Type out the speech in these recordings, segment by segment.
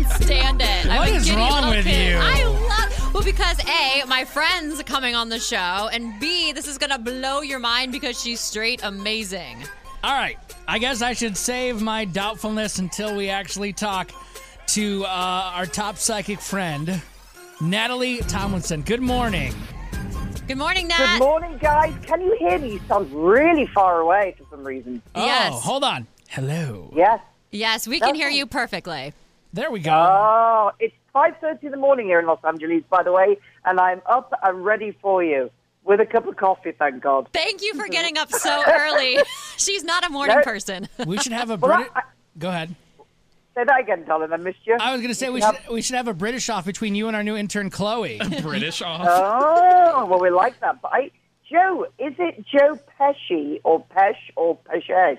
can't stand it. What is wrong with you? I love well because A, my friend's coming on the show, and B, this is gonna blow your mind because she's straight amazing. All right, I guess I should save my doubtfulness until we actually talk to our top psychic friend, Natalie Tomlinson. Good morning. Good morning, Nat. Good morning, guys. Can you hear me? You sound really far away for some reason. Yes. Oh, hold on. Hello. Yes. Yes, we can hear you perfectly. There we go. Oh, it's 5:30 in the morning here in Los Angeles, by the way, and I'm up and ready for you with a cup of coffee, thank God. Thank you for getting up so early. She's not a morning person. We should have a Well, British... Go ahead. Say that again, darling. I missed you. I was going to say we should have a British off between you and our new intern, Chloe. British off. Oh, well, we like that. But Joe, is it Joe Pesci or Pesh or Peshesh?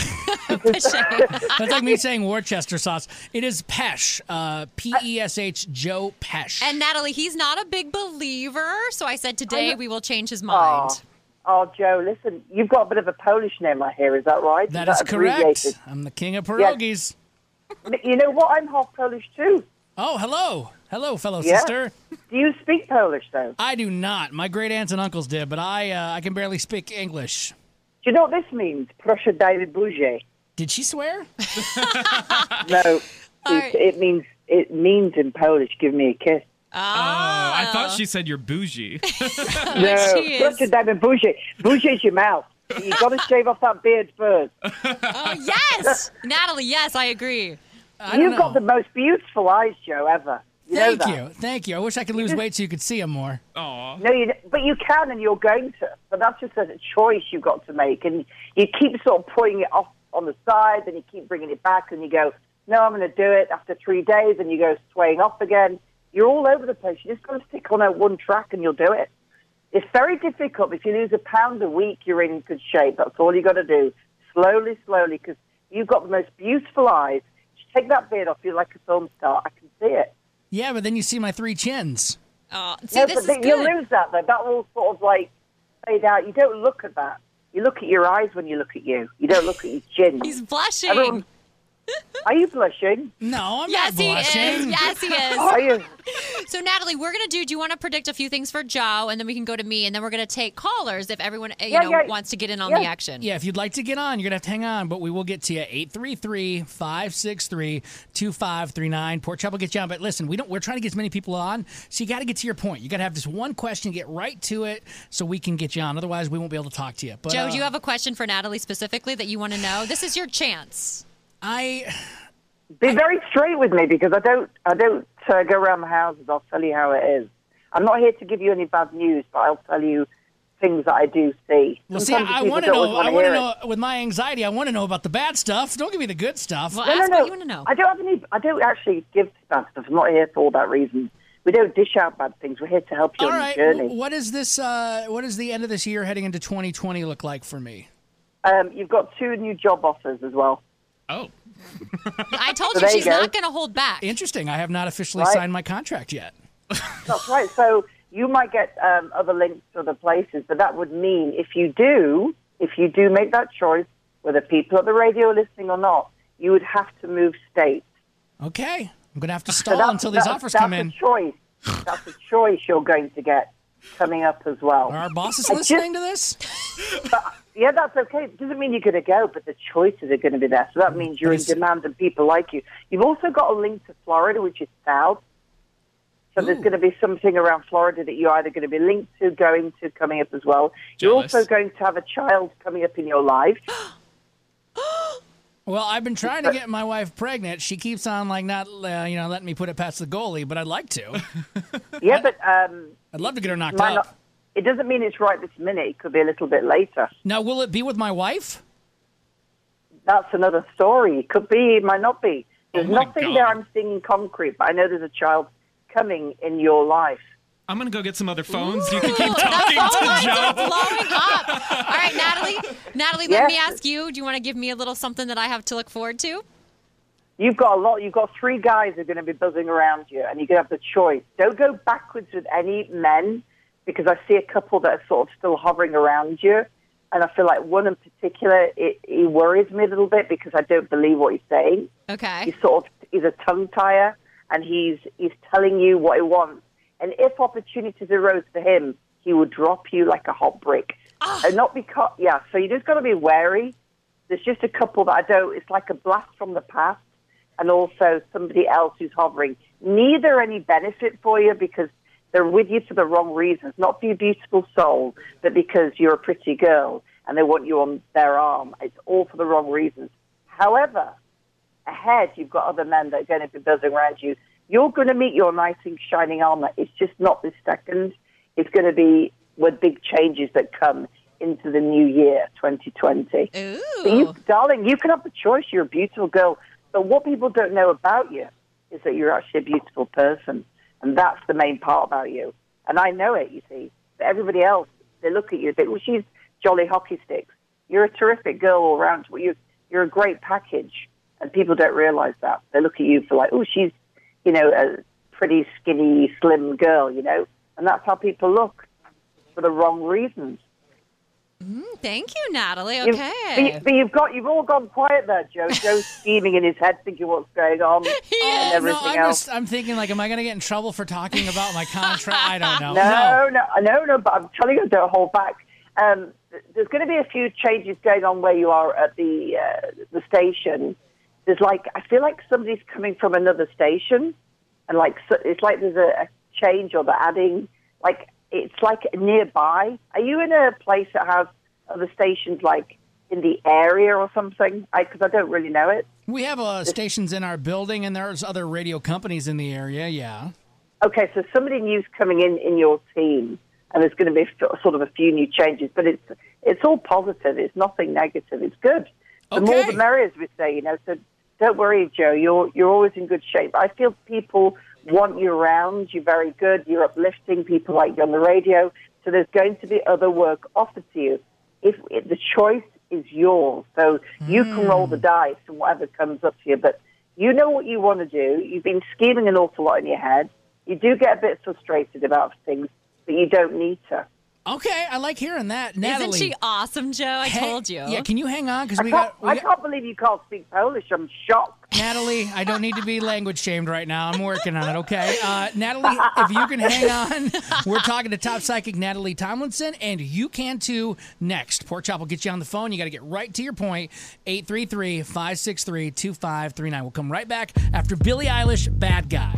That's like me saying Worcester sauce. It is Pesh, P-E-S-H, Joe Pesh. And Natalie, he's not a big believer, so I said today we will change his mind. Oh, Joe, listen, you've got a bit of a Polish name, I hear. Is that right? That is correct. Abbreviated? I'm the king of pierogies. You know what? I'm half Polish, too. Oh, hello. Hello, fellow Yeah. sister. Do you speak Polish, though? I do not. My great aunts and uncles did, but I can barely speak English. Do you know what this means? Proszę daj mi buzię. Did she swear? No, right. it means in Polish, give me a kiss. I thought she said you're bougie. No, she is. proszę daj mi buzię. Buzię is your mouth. You got to shave off that beard first. Oh, yes! Natalie, yes, I agree. You've got the most beautiful eyes, Joe, ever. You know that. Thank you. I wish I could lose weight so you could see them more. Aw. No, but you can, and you're going to. But that's just a choice you've got to make, and you keep sort of putting it off on the side, then you keep bringing it back, and you go, no, I'm going to do it after 3 days, and you go swaying off again. You're all over the place. You just got to stick on one track, and you'll do it. It's very difficult. If you lose a pound a week, you're in good shape. That's all you got to do. Slowly, because you've got the most beautiful eyes. Just take that beard off. You're like a film star. I can see it. Yeah, but then you see my 3 chins. Oh, see, No, this but is then good. you'll lose that, though. That will sort of, like, fade out. You don't look at that. You look at your eyes when you look at you. You don't look at your chin. He's blushing. Everyone- Are you blushing? No, I'm Yes, not blushing. he is. Yes, he is. Are you? So, Natalie, we're going to do you want to predict a few things for Joe, and then we can go to me, and then we're going to take callers if everyone wants to get in on the action. Yeah, if you'd like to get on, you're going to have to hang on, but we will get to you. 833-563-2539. Port Chop will get you on, but listen, we're trying to get as many people on, so you got to get to your point. You got to have this one question, get right to it, so we can get you on. Otherwise, we won't be able to talk to you. But, Joe, do you have a question for Natalie specifically that you want to know? This is your chance. Be very straight with me because I don't go around the houses. I'll tell you how it is. I'm not here to give you any bad news, but I'll tell you things that I do see. Well, see, Sometimes I people want to don't know. always I wanna want to hear know. With my anxiety, I want to know about the bad stuff. Don't give me the good stuff. Well, it. ask what you want to know. I don't actually give bad stuff. I'm not here for all that reason. We don't dish out bad things. We're here to help you All on right. your journey. What is this? What does the end of this year heading into 2020 look like for me? You've got 2 new job offers as well. Oh. I told So you there you she's go. not going to hold back. Interesting. I have not officially Right. signed my contract yet. That's right. So you might get other links to other places, but that would mean if you do make that choice, whether people at the radio are listening or not, you would have to move states. Okay. I'm going to have to So stall until these offers come in. That's a choice. That's a choice you're going to get coming up as well. Are our bosses listening to this? Yeah, that's okay. It doesn't mean you're going to go, but the choices are going to be there. So that means you're in demand and people like you. You've also got a link to Florida, which is south. So there's going to be something around Florida that you're either going to be linked to, going to, coming up as well. You're Jealous. also going to have a child coming up in your life. Well, I've been trying to get my wife pregnant. She keeps on not letting me put it past the goalie, but I'd like to. Yeah, but I'd love to get her knocked might up. not, it doesn't mean it's right this minute. It could be a little bit later. Now, will it be with my wife? That's another story. It could be, it might not be. There's my nothing God. there I'm seeing in concrete, but I know there's a child coming in your life. I'm going to go get some other phones. You can keep Ooh, talking that to phone lines are Joe. blowing up. All right, Natalie. Natalie, let me ask you. Do you want to give me a little something that I have to look forward to? You've got a lot. You've got 3 guys who are going to be buzzing around you, and you're going to have the choice. Don't go backwards with any men, because I see a couple that are sort of still hovering around you, and I feel like one in particular, he worries me a little bit because I don't believe what he's saying. Okay. He's a tongue tire. and he's telling you what he wants. And if opportunities arose for him, he will drop you like a hot brick. And not because, so you just got to be wary. There's just a couple that it's like a blast from the past, and also somebody else who's hovering. Neither any benefit for you because they're with you for the wrong reasons, not for your beautiful soul, but because you're a pretty girl and they want you on their arm. It's all for the wrong reasons. However, ahead, you've got other men that are going to be buzzing around you. You're going to meet your knight in shining armor. It's just not this second. It's going to be with big changes that come into the new year, 2020. Ooh. But darling, you can have the choice. You're a beautiful girl. But what people don't know about you is that you're actually a beautiful person. And that's the main part about you. And I know it, you see. But everybody else, they look at you and think, well, she's jolly hockey sticks. You're a terrific girl all around. You're a great package. And people don't realize that. They look at you for like, oh, she's, a pretty skinny, slim girl, And that's how people look for the wrong reasons. Thank you, Natalie. Okay. But you've all gone quiet there, Joe. Joe's scheming in his head, thinking what's going on and everything else. I'm thinking, am I going to get in trouble for talking about my contract? I don't know. No, but I'm telling you, don't hold back. There's going to be a few changes going on where you are at the station. There's I feel like somebody's coming from another station, and it's like there's a change or they're adding, it's like nearby. Are you in a place that has other stations in the area or something? Because I don't really know it. We have stations in our building, and there's other radio companies in the area, yeah. Okay, so somebody new's coming in your team, and there's going to be sort of a few new changes, but it's all positive. It's nothing negative. It's good. The more the merrier, as we say, So don't worry, Joe. You're always in good shape. I feel people want you around. You're very good. You're uplifting. People like you on the radio. So there's going to be other work offered to you. If the choice is yours, so you can roll the dice and whatever comes up to you. But you know what you want to do. You've been scheming an awful lot in your head. You do get a bit frustrated about things, but you don't need to. Okay, I like hearing that. Natalie. Isn't she awesome, Joe? I told you. Yeah, can you hang on? Because I can't believe you can't speak Polish. I'm shocked. Natalie, I don't need to be language shamed right now. I'm working on it, okay? Natalie, if you can hang on, we're talking to top psychic Natalie Tomlinson, and you can too next. Pork Chop will get you on the phone. You got to get right to your point. 833-563-2539. We'll come right back after Billie Eilish, Bad Guy.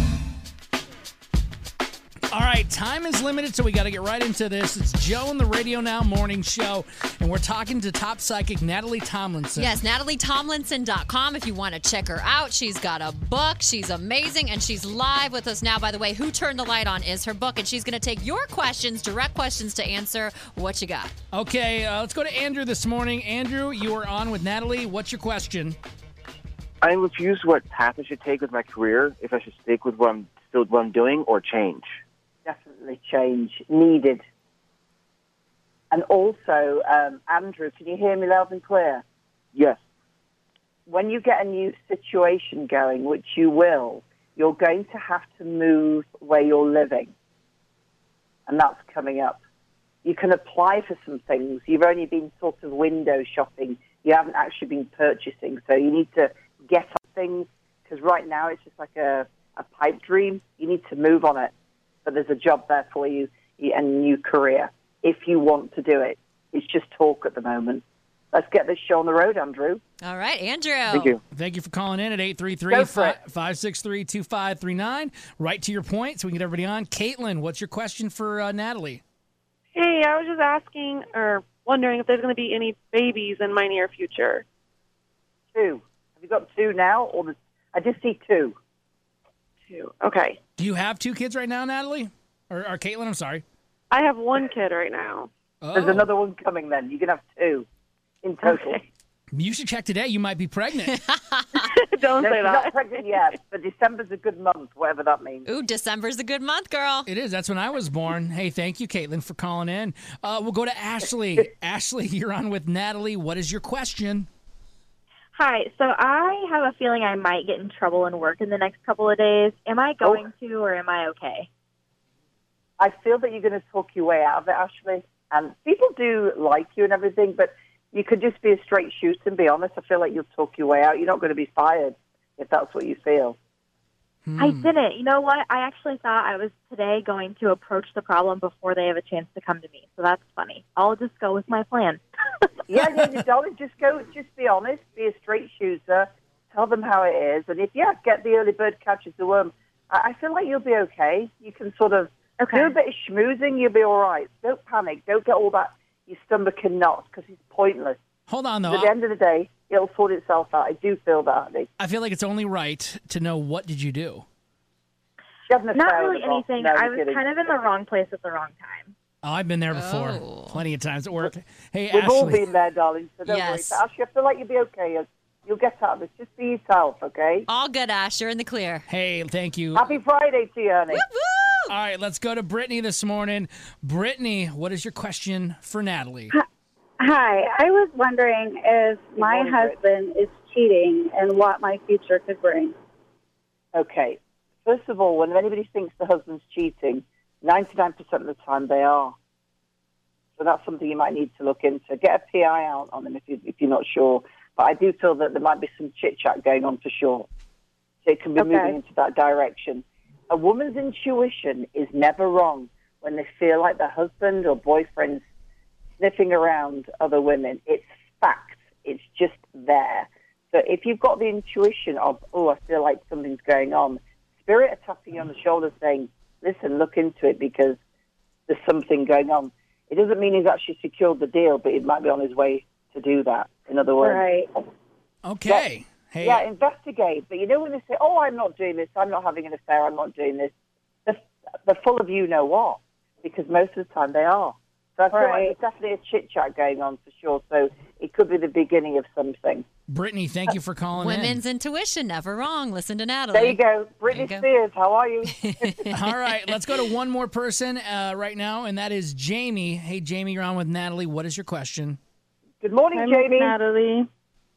All right, time is limited, so we got to get right into this. It's Joe and the Radio Now Morning Show, and we're talking to top psychic Natalie Tomlinson. Yes, NatalieTomlinson.com if you want to check her out. She's got a book. She's amazing, and she's live with us now. By the way, Who Turned the Light On is her book, and she's going to take your questions, direct questions to answer. What you got? Okay, let's go to Andrew this morning. Andrew, you are on with Natalie. What's your question? I'm confused what path I should take with my career, if I should stick with what I'm doing or change. Definitely change needed. And also, Andrew, can you hear me loud and clear? Yes. When you get a new situation going, which you will, you're going to have to move where you're living. And that's coming up. You can apply for some things. You've only been sort of window shopping. You haven't actually been purchasing. So you need to get on things, because right now it's just like a pipe dream. You need to move on it. But there's a job there for you and a new career if you want to do it. It's just talk at the moment. Let's get this show on the road, Andrew. All right, Andrew. Thank you. Thank you for calling in at 833-563-2539. Right to your point so we can get everybody on. Caitlin, what's your question for Natalie? Hey, I was just asking or wondering if there's going to be any babies in my near future. 2. Have you got 2 now? I just see 2. 2. Okay. Do you have 2 kids right now, Natalie? Or Caitlin, I'm sorry. I have 1 kid right now. Oh. There's another one coming then. You can have 2 in total. Okay. You should check today. You might be pregnant. Don't say She's that. not pregnant yet, but December's a good month, whatever that means. Ooh, December's a good month, girl. It is. That's when I was born. Hey, thank you, Caitlin, for calling in. We'll go to Ashley. Ashley, you're on with Natalie. What is your question? Hi. So I have a feeling I might get in trouble in work in the next couple of days. Am I going to, or am I okay? I feel that you're going to talk your way out of it, Ashley. And people do like you and everything, but you could just be a straight shooter and be honest. I feel like you'll talk your way out. You're not going to be fired if that's what you feel. I didn't. You know what? I actually thought I was today going to approach the problem before they have a chance to come to me. So that's funny. I'll just go with my plan. Yeah, darling, just be honest, be a straight shooter, tell them how it is, and if get the early bird catches the worm. I feel like you'll be okay. You can sort of do a bit of schmoozing, you'll be all right. Don't panic. Don't get all that your stomach in knots because it's pointless. Hold on, though. At the end of the day, it'll sort itself out. I do feel that. I feel like it's only right to know what did you do. Not really anything. No, I was kidding. kind of in the wrong place at the wrong time. Oh, I've been there before. Plenty of times at work. Hey, We've all Ashley. been there, darling, so don't worry. Yes. But Ashley, I feel like you'll be okay. You'll get out of this. Just be yourself, okay? All good, Ash. You're in the clear. Hey, thank you. Happy Friday to you, honey. Woo! All right, let's go to Brittany this morning. Brittany, what is your question for Natalie? Hi, I was wondering if my morning, husband is cheating and what my future could bring. Okay. First of all, when anybody thinks the husband's cheating, 99% of the time they are. So that's something you might need to look into. Get a PI out on them if you're not sure. But I do feel that there might be some chit-chat going on for sure. So it can be moving into that direction. A woman's intuition is never wrong when they feel like their husband or boyfriend's sniffing around other women. It's fact. It's just there. So if you've got the intuition of, I feel like something's going on, spirit are tapping you on the shoulder saying, listen, look into it because there's something going on. It doesn't mean he's actually secured the deal, but he might be on his way to do that, in other words. Right. Okay. Hey. Yeah, investigate. But when they say, I'm not doing this, I'm not having an affair, I'm not doing this, they're full of you know what, because most of the time they are. So I feel like there's definitely a chit-chat going on for sure. So it could be the beginning of something. Brittany, thank you for calling Women's in. intuition, never wrong. Listen to Natalie. There you go. Britney Spears, how are you? All right, let's go to one more person right now, and that is Jamie. Hey, Jamie, you're on with Natalie. What is your question? Good morning, I'm Jamie. Natalie.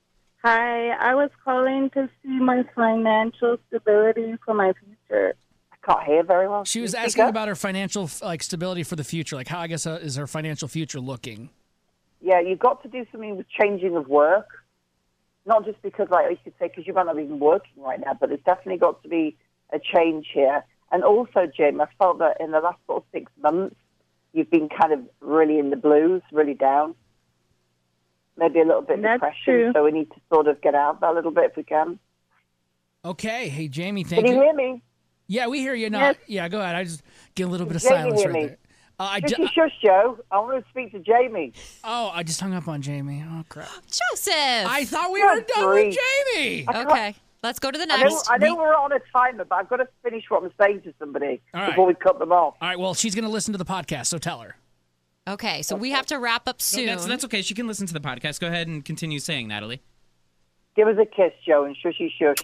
Hi, I was calling to see my financial stability for my future. I can't hear very well. She was asking about her financial stability for the future. Like, how, I guess, is her financial future looking? Yeah, you've got to do something with changing of work. Not just because, you could say, because you might not be even working right now, but there's definitely got to be a change here. And also, Jim, I felt that in the last 6 months, you've been kind of really in the blues, really down. Maybe a little bit of depression. True. So we need to sort of get out of that a little bit if we can. Okay. Hey, Jamie, thank you. Can you hear me? Yeah, we hear you. No, Yes. Yeah, go ahead. I just get a little bit of Jamie silence hear right me? there. Shush, Joe. I want to speak to Jamie. I just hung up on Jamie. Oh, crap. Joseph. I thought we were done with Jamie. Okay. Let's go to the I next. know we're on a timer, but I've got to finish what I'm saying to somebody All right. before we cut them off. All right, well, she's going to listen to the podcast, so tell her. Okay, so we have to wrap up soon. No, that's okay. She can listen to the podcast. Go ahead and continue saying, Natalie. Give us a kiss, Joe, and shushy shush.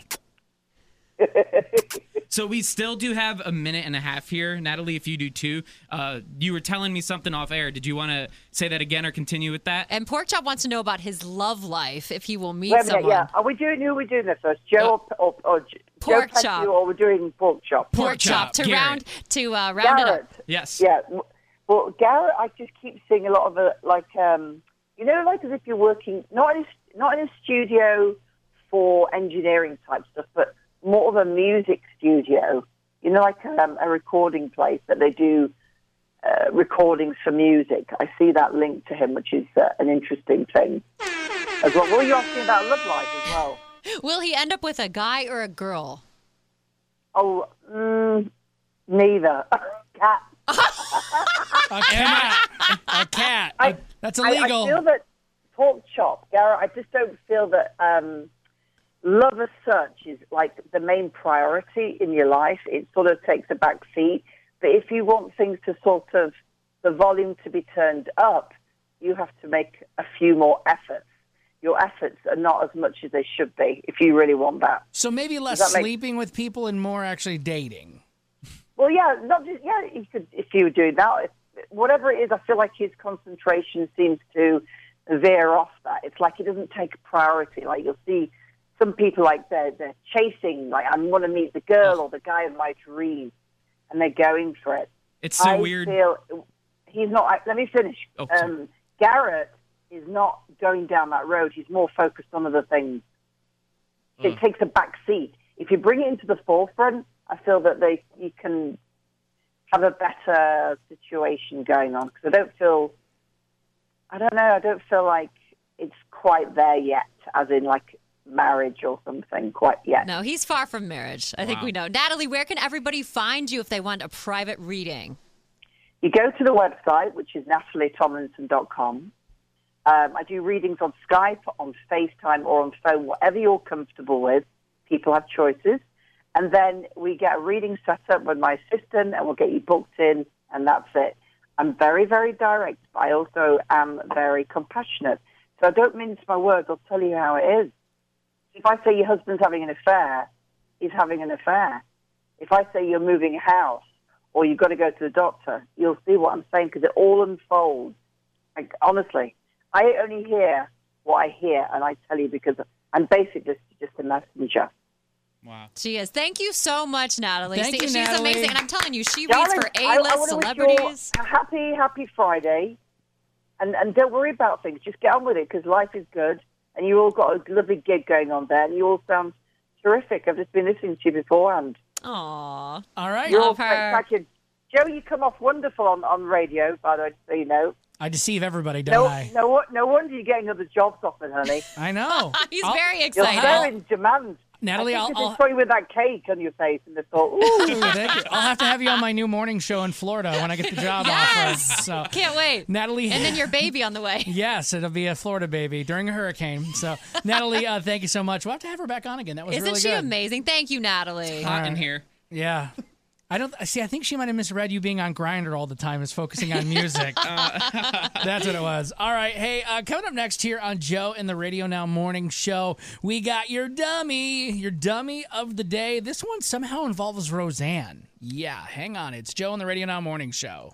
So we still do have a minute and a half here. Natalie, if you do too. You were telling me something off air. Did you want to say that again or continue with that? And Porkchop wants to know about his love life, if he will meet Wait a minute, someone. yeah. Who are we doing this first? Joe or Pork Joe chop. Pesci, or we're doing pork chop? Pork chop to Garrett. round it Garrett. up. Yes. Yeah. Well, Garrett, I just keep seeing a lot of as if you're working not in a studio for engineering type stuff, but more of a music studio. Like a recording place that they do recordings for music. I see that link to him, which is an interesting thing as well. What were you asking about love life as well? Will he end up with a guy or a girl? Oh, neither. Cat. A cat. A cat. That's illegal. I feel that pork chop, Garrett, I just don't feel that love as such is like the main priority in your life. It sort of takes a back seat. But if you want things to sort of, the volume to be turned up, you have to make a few more efforts. Your efforts are not as much as they should be if you really want that. So maybe less Does that make- sleeping with people and more actually dating. Well, yeah, not just, yeah, you could, if you were doing that. Whatever it is, I feel like his concentration seems to veer off that. It's like he doesn't take a priority. Like you'll see some people like they're chasing, like I want to meet the girl or the guy of my dreams, and they're going for it. It's so I weird. feel he's not. Let me finish. Oh, sorry. Garrett is not going down that road. He's more focused on other things. It takes a back seat. If you bring it into the forefront, I feel that you can have a better situation going on, because I don't feel like it's quite there yet, as in like marriage or something quite yet. No, he's far from marriage. I think we know. Natalie, where can everybody find you if they want a private reading? You go to the website, which is natalietomlinson.com. I do readings on Skype, on FaceTime, or on phone, whatever you're comfortable with. People have choices. And then we get a reading set up with my assistant, and we'll get you booked in, and that's it. I'm very, very direct, but I also am very compassionate. So I don't mince my words. I'll tell you how it is. If I say your husband's having an affair, he's having an affair. If I say you're moving house or you've got to go to the doctor, you'll see what I'm saying, because it all unfolds. Like, honestly, I only hear what I hear, and I tell you because I'm basically just a messenger. Wow. She is. Thank you so much, Natalie. Thank you, She's Natalie. amazing. And I'm telling you, she Darling, reads for I A-list wanna wish you celebrities. all a happy Friday. And don't worry about things. Just get on with it, because life is good. And you all got a lovely gig going on there. And you all sound terrific. I've just been listening to you beforehand. Aw. All right. You're all Love her. spectacular. Joe, you come off wonderful on radio, by the way, so you know. I deceive everybody, don't I? No wonder you're getting other jobs offered, honey. I know. He's I'll- very You're excited. so in demand. Natalie, I think I'll you saw you with that cake on your face and they thought, ooh. Ooh, thank you. I'll have to have you on my new morning show in Florida when I get the job Yes. offer. So, Can't wait. Natalie, And then your baby on the way. yes, it'll be a Florida baby during a hurricane. So, Natalie, thank you so much. We'll have to have her back on again. That was Isn't really she good. amazing? Thank you, Natalie. Hot in here. Yeah. I think she might have misread you being on Grindr all the time as focusing on music. That's what it was. All right. Hey, coming up next here on Joe and the Radio Now Morning Show, we got your dummy of the day. This one somehow involves Roseanne. Yeah, hang on. It's Joe and the Radio Now Morning Show.